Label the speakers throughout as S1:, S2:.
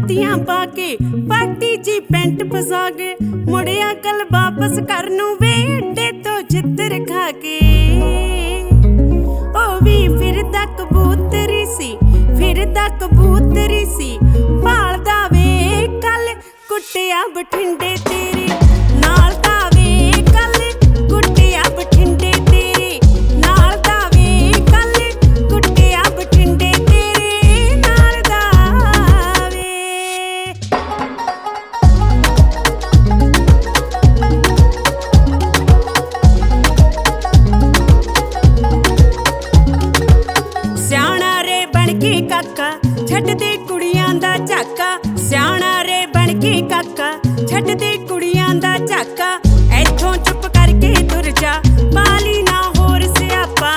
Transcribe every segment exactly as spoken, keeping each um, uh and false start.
S1: ਜੁੱतियां पा के पाटी जी पेंट फसा के मुड़िया कल वापस कर नूं वे अड्डे तो चित्तर खा के ओ भी फिरदा कबूतरी सी फिरदा कबूतरी सी भालदा वे कल कुटिया बठिंडे तेरे नाल दा वे कल कुटिया बठिंडे तेरे नाल दा वे कल कुटिया बठिंडे तेरे नाल दा वे। सियाणा रे बन के काका छड्ड दे कुड़ियां दा झाका सियाणा रे बन के काका छड्ड दे कुड़ियां दा झाका इत्थों चुप करके तुर जा पाली ना होर सियापा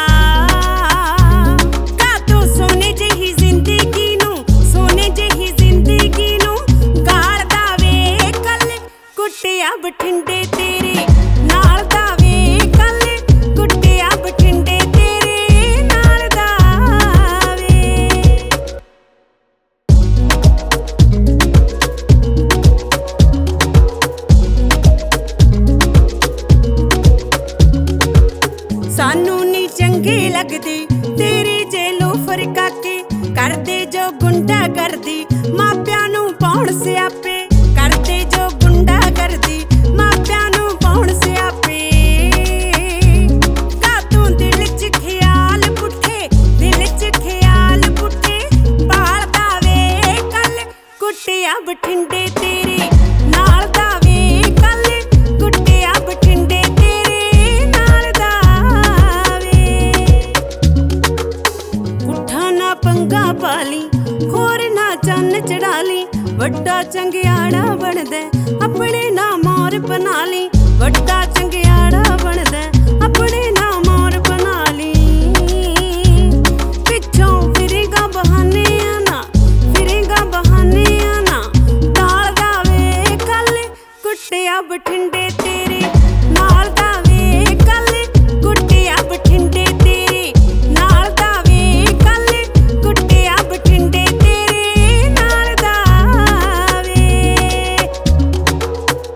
S1: का तू सोने जही जिंदगी नूं सोने जही जिंदगी नूं गालदा वे कल कुटिया बठिंडे तेरे नाल दा वे कल कुटिया बठिंडे तेरे नाल दा वे। सानू नी चंगे लगदी तेरी जे लोफर काके करदे जो गुंडा करदी मापियां नूं पाउण सियापे करदे जो गुंडा करदी मापियां नूं पाउण सियापे का तूं दिल च ख्याल पुठे दिल च ख्याल पुठे पालदा वे कल कुटिया बठिंडे तेरे नाल दा वे कल कुटिया बठिंडे तेरे नाल दा वे। पुट्ठा ना पंगा पाली खोर ना चन्न चढ़ा ली वड्डा चंगियाड़ा बनदे अपने ना मोर बना ली वड्डा चंगियाड़ा